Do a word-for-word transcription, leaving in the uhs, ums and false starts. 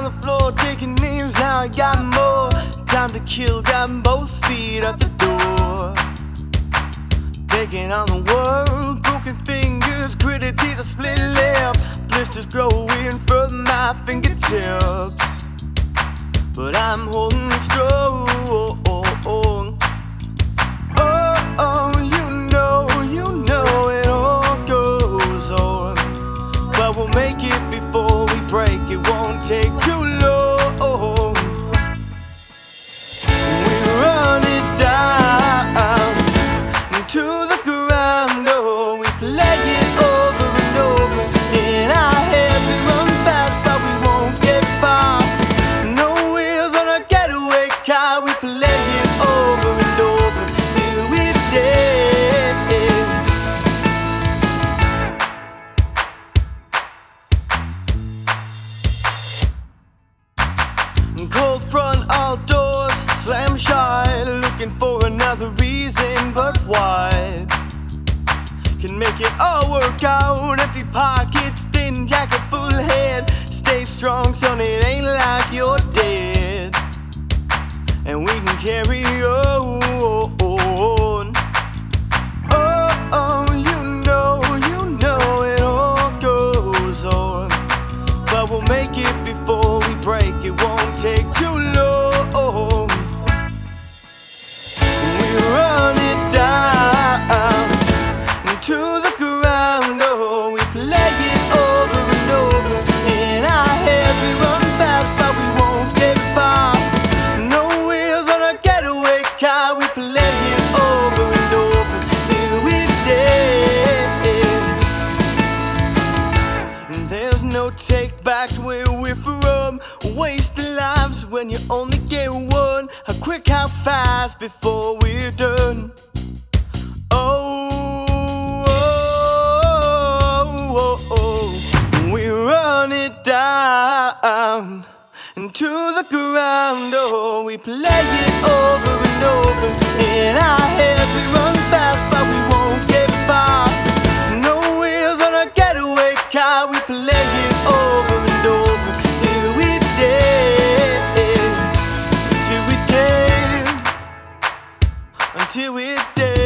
on the floor, taking names. Now I got more time to kill, got both feet at the door. Taking on the world, broken fingers, gritted teeth, a split lip, blisters growing from my fingertips. But I'm holding strong. Oh, oh, you know, you know it all goes on. But we'll make it before we break, it won't take too long. We run it down to the ground, oh, we play it over and over. In our heads we run fast, but we won't get far. No wheels on a getaway car, we play it over and over till we're dead. Cold front, all doors slam shut, looking for another reason, but what can make it all work out? Empty pockets, thin jacket, full head. Stay strong, son, it ain't like you're dead. And we can carry on. Oh, oh, you know, you know it all goes on. But we'll make it before we break, it won't take too long. We run it down to the ground, oh, we play it over and over. In our heads we run fast, but we won't get far. No wheels on a getaway car, we play it over and over till we're dead. And there's no take back to where we're from. Wasting lives when you only get one. How quick, how fast before we're done. Oh, oh, oh, oh. We run it down to the ground, oh, we play it over and over. In our heads we run fast, but we won't get far. No wheels on a getaway car, we play it over and over till we're dead, till we're dead, until we're dead.